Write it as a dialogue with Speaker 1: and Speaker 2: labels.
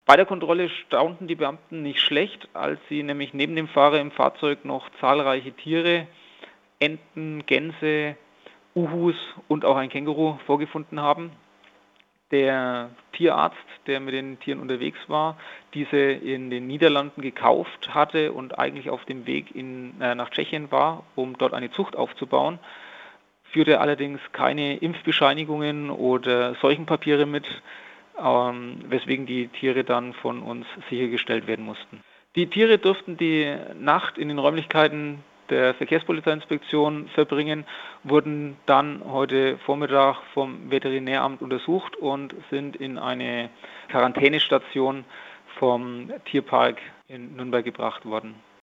Speaker 1: Bei der Kontrolle staunten die Beamten nicht schlecht, als sie nämlich neben dem Fahrer im Fahrzeug noch zahlreiche Tiere, Enten, Gänse, Uhus und auch ein Känguru vorgefunden haben. Der Tierarzt, der mit den Tieren unterwegs war, diese in den Niederlanden gekauft hatte und eigentlich auf dem Weg nach Tschechien war, um dort eine Zucht aufzubauen, führte allerdings keine Impfbescheinigungen oder Seuchenpapiere mit, weswegen die Tiere dann von uns sichergestellt werden mussten. Die Tiere durften die Nacht in den Räumlichkeiten der Verkehrspolizeiinspektion verbringen, wurden dann heute Vormittag vom Veterinäramt untersucht und sind in eine Quarantänestation vom Tierpark in Nürnberg gebracht worden.